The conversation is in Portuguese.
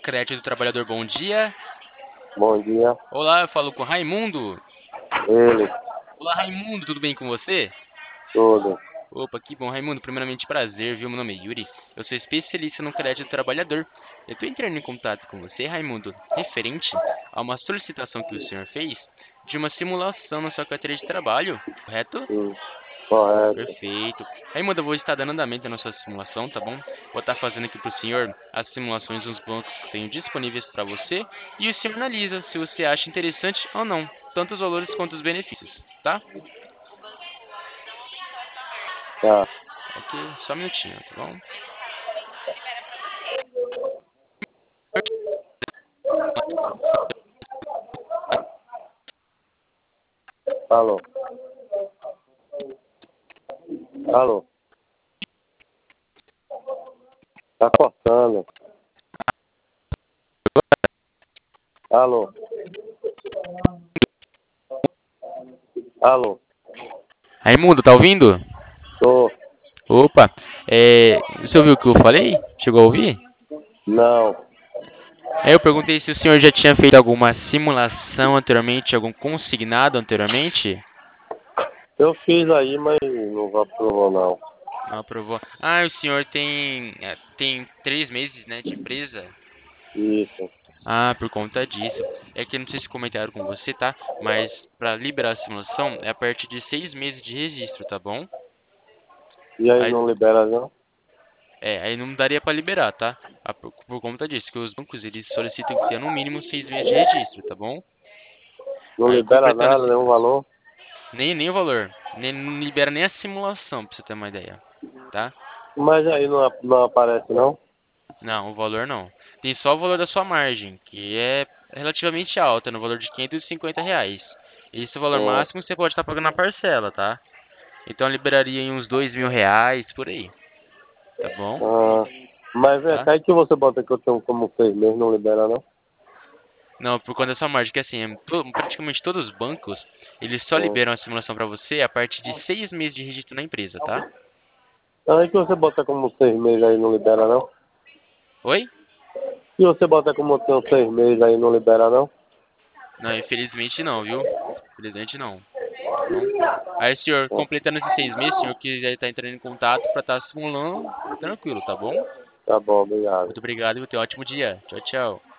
Crédito do Trabalhador, bom dia. Bom dia. Olá, eu falo com o Raimundo. Ele, Olá, Raimundo, tudo bem com você? tudo. Opa, que bom, Raimundo. Primeiramente, prazer, viu? Meu nome é Yuri. Eu sou especialista no crédito do trabalhador. Eu estou entrando em contato com você, Raimundo, referente a uma solicitação que o senhor fez de uma simulação na sua carteira de trabalho, correto? Sim, correto. Perfeito. Raimundo, eu vou estar dando andamento na sua simulação, tá bom? Vou estar fazendo aqui para o senhor as simulações dos bancos que tenho disponíveis para você e o senhor analisa se você acha interessante ou não, tanto os valores quanto os benefícios, tá? Tá. Ok, só um minutinho, tá bom? Alô. Alô. Tá cortando. Alô. Alô. Raimundo, tá ouvindo? Tô. Opa, você ouviu o que eu falei? Chegou a ouvir? Não. Aí eu perguntei se o senhor já tinha feito alguma simulação anteriormente, algum consignado anteriormente. Eu fiz aí, mas não aprovou não. Não aprovou. Ah, o senhor tem 3 meses, né, de empresa? Isso. Ah, por conta disso. É que eu não sei se comentaram com você, tá? Mas para liberar a simulação é a partir de 6 meses de registro, tá bom? E aí Aí, não libera não? aí não daria para liberar, tá? Por conta disso, que os bancos eles solicitam que tenha no mínimo 6 meses de registro, tá bom? Não Aí libera completando nada, esse, nenhum valor? nem o valor, nem não libera nem a simulação, pra você ter uma ideia, tá? Mas aí não aparece não? Não, o valor não. Tem só o valor da sua margem, que é relativamente alta, no valor de R$ 550. Esse é o valor Hum. máximo que você pode estar pagando na parcela, tá? Então liberaria em uns R$ 2.000, por aí, tá bom? Ah. Mas é, Tá? cai que você bota que eu tenho como 6 meses, não libera não? Não, por conta da sua margem, que assim, praticamente todos os bancos, eles só Hum. liberam a simulação para você a partir de 6 meses de registro na empresa, tá? Aí que você bota como 6 meses aí não libera não? Oi? Se você bota como eu tenho 6 meses aí não libera não? Não, infelizmente não, viu? Infelizmente não, tá bom? Aí, senhor, completando esses 6 meses, senhor quiser estar entrando em contato para estar simulando, tranquilo, tá bom? Tá bom, obrigado. Muito obrigado e tenha um ótimo dia. Tchau, tchau.